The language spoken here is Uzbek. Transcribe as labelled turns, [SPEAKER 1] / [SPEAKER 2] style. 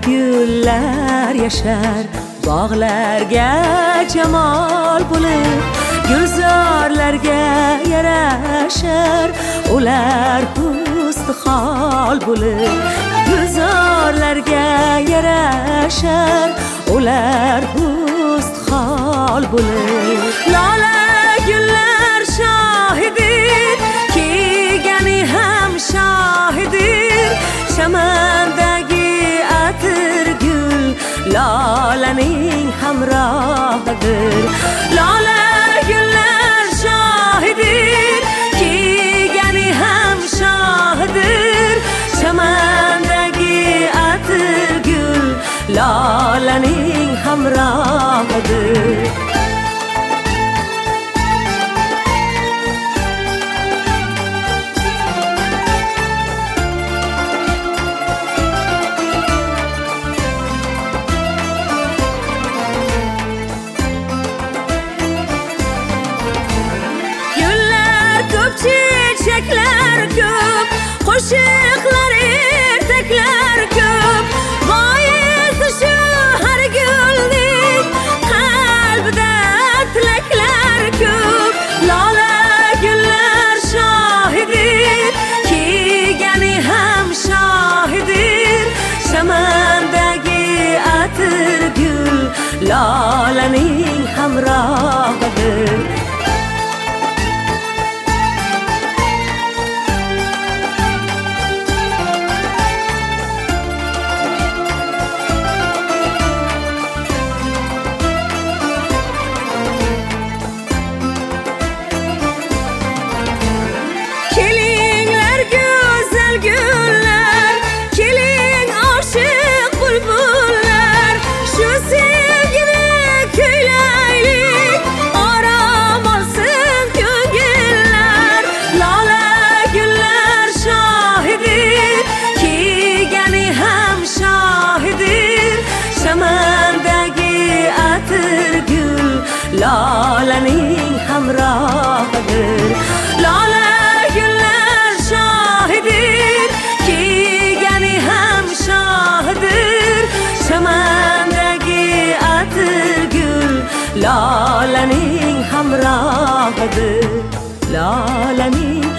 [SPEAKER 1] gullar yashar, bog'larga jamol bo'lib, gulzorlarga yarashar, ular husn-hol bo'lib, gulzorlarga yarashar, ular husn-hol bo'lib. Lola gullar shohidir, kiygani ham shohidir, chamandagi atir gul lolaning hamrohidir. Lola gullar shohidir, kiygani ham shohidir, chamandagi atir gul lolaning hamrohidir. Çiçekler köp, qo'shiqlar ertaklar köp, boisi shu har gulning qalbida tilaklar köp. Lola gullar shohidir, kiygani ham shohidir, chamandagi atir gul lolaning hamrohidir. Lolaning hamrohidir. Lola gullar shohidir, kiygani ham shohidir, chamandagi atir gul lolaning hamrohidir. Lolaning